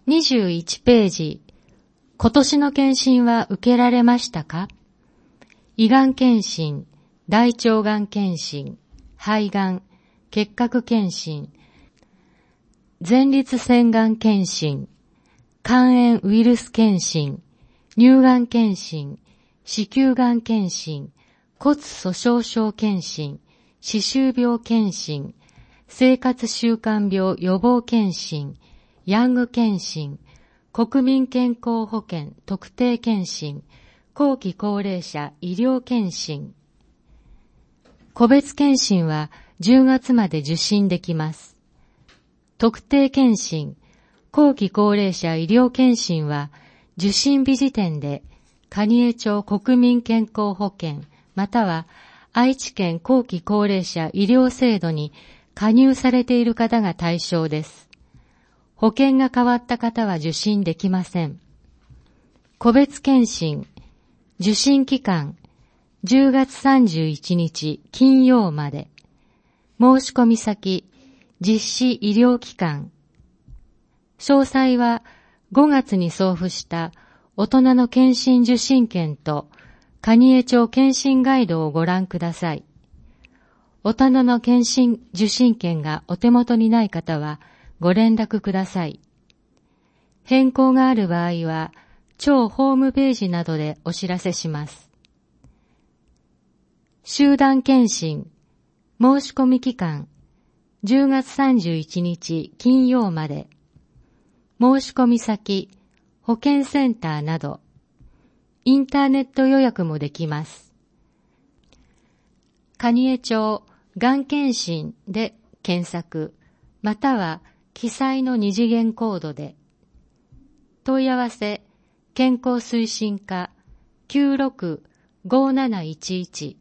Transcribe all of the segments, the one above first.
21ページ。今年の検診は受けられましたか？胃がん検診、大腸がん検診、肺がん、結核検診、前立腺がん検診、肝炎ウイルス検診、乳がん検診、子宮がん検診、骨粗鬆症検診、歯周病検診、生活習慣病予防検診、ヤング検診、国民健康保険特定検診、後期高齢者医療検診。個別検診は10月まで受診できます。特定検診、後期高齢者医療検診は受診日時点で蟹江町国民健康保険または愛知県後期高齢者医療制度に加入されている方が対象です。保険が変わった方は受診できません。個別検診、受診期間、10月31日金曜まで。申し込み先、実施医療機関。詳細は5月に送付した大人の検診受診券と蟹江町検診ガイドをご覧ください。大人の検診受診券がお手元にない方はご連絡ください。変更がある場合は、町ホームページなどでお知らせします。集団検診、申し込み期間、10月31日金曜まで。申し込み先、保健センターなど、インターネット予約もできます。蟹江町がん検診で検索、または記載の二次元コードで。問い合わせ、健康推進課 965711。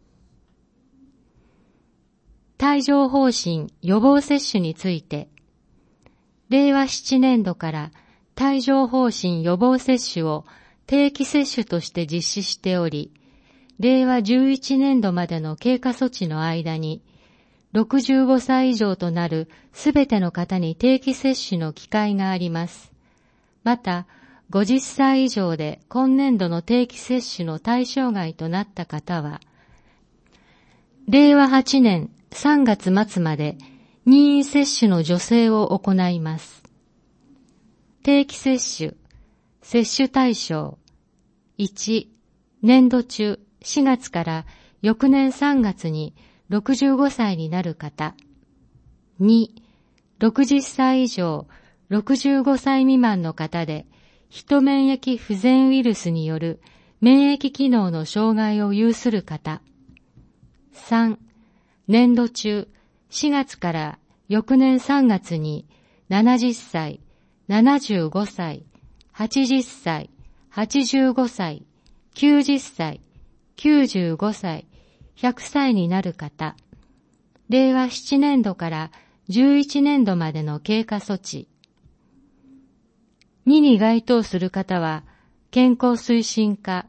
帯状疱疹予防接種について、令和7年度から帯状疱疹予防接種を定期接種として実施しており、令和11年度までの経過措置の間に、65歳以上となるすべての方に定期接種の機会があります。また、50歳以上で今年度の定期接種の対象外となった方は、令和8年3月末まで任意接種の助成を行います。定期接種、接種対象、1、年度中4月から翌年3月に65歳になる方。2、60歳以上、65歳未満の方で、ヒ免疫不全ウイルスによる免疫機能の障害を有する方。3、年度中4月から翌年3月に70歳、75歳、80歳、85歳、90歳、95歳、100歳になる方。令和7年度から11年度までの経過措置。2に該当する方は、健康推進課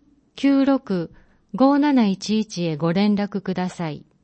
965711 へご連絡ください。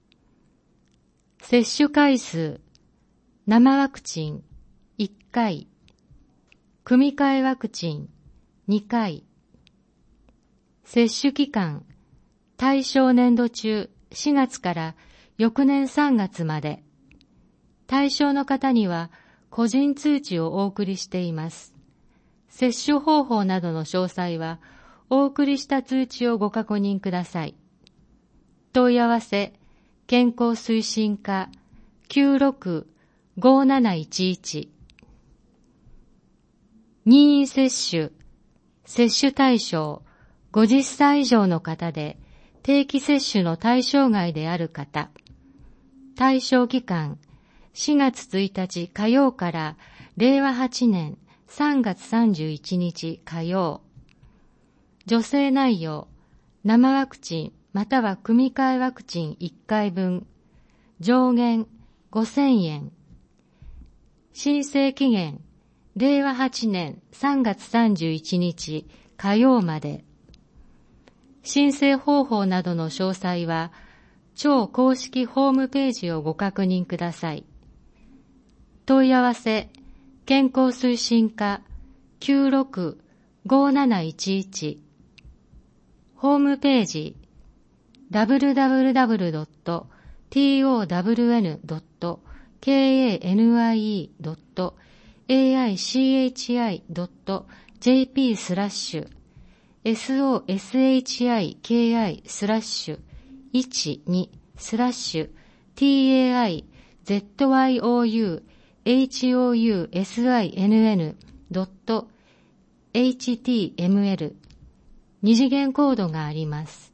接種回数、生ワクチン1回、組み換えワクチン2回、接種期間、対象年度中4月から翌年3月まで。対象の方には個人通知をお送りしています。接種方法などの詳細はお送りした通知をご確認ください。問い合わせ、健康推進課 965711。任意接種、接種対象、50歳以上の方で定期接種の対象外である方。対象期間、4月1日火曜から令和8年3月31日火曜。助成内容、生ワクチンまたは組み換えワクチン1回分。上限5000円。申請期限、令和8年3月31日火曜まで。申請方法などの詳細は、町公式ホームページをご確認ください。問い合わせ、 健康推進課 965711 ホームページ www.towr.knic.jp/12/housing.html 二次元コードがあります。